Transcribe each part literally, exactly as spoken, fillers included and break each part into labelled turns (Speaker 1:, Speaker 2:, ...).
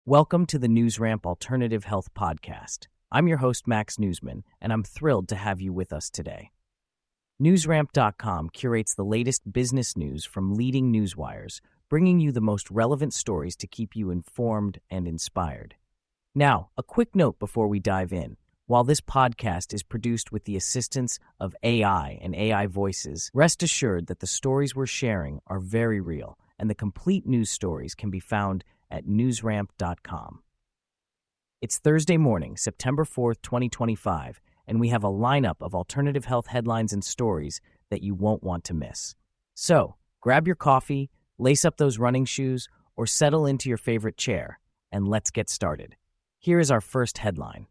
Speaker 1: Welcome to the NewsRamp Alternative Health Podcast. I'm your host, Max Newsman, and I'm thrilled to have you with us today. NewsRamp dot com curates the latest business news from leading newswires, bringing you the most relevant stories to keep you informed and inspired. Now, a quick note before we dive in. While this podcast is produced with the assistance of A I and A I voices, rest assured that the stories we're sharing are very real, and the complete news stories can be found at newsramp dot com. It's Thursday morning, September fourth, twenty twenty-five, and we have a lineup of alternative health headlines and stories that you won't want to miss. So, grab your coffee, lace up those running shoes, or settle into your favorite chair, and let's get started. Here is our first headline.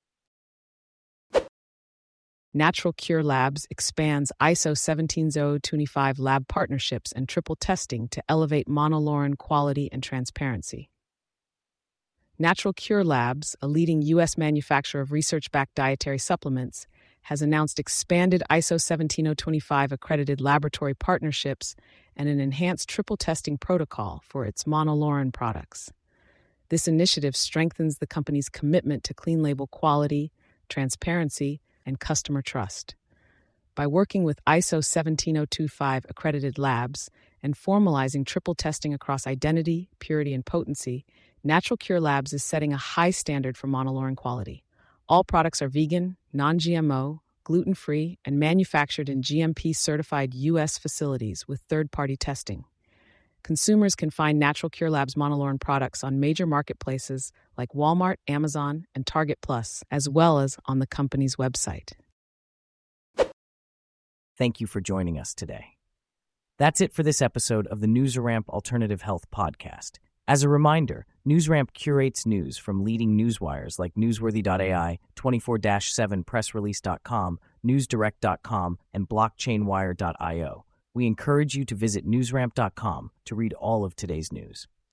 Speaker 2: Natural Cure Labs expands I S O seventeen thousand twenty-five lab partnerships and triple testing to elevate monolaurin quality and transparency. Natural Cure Labs, a leading U S manufacturer of research-backed dietary supplements, has announced expanded I S O seventeen thousand twenty-five accredited laboratory partnerships and an enhanced triple testing protocol for its monolaurin products. This initiative strengthens the company's commitment to clean label quality, transparency, and customer trust. By working with I S O seventeen thousand twenty-five accredited labs and formalizing triple testing across identity, purity, and potency, Natural Cure Labs is setting a high standard for monolaurin quality. All products are vegan, non-G M O, gluten-free, and manufactured in G M P-certified U S facilities with third-party testing. Consumers can find Natural Cure Labs monolaurin products on major marketplaces like Walmart, Amazon, and Target Plus, as well as on the company's website.
Speaker 1: Thank you for joining us today. That's it for this episode of the NewsRamp Alternative Health Podcast. As a reminder, NewsRamp curates news from leading newswires like newsworthy dot A I, twenty-four seven press release dot com, newsdirect dot com, and blockchain wire dot io. We encourage you to visit newsramp dot com to read all of today's news.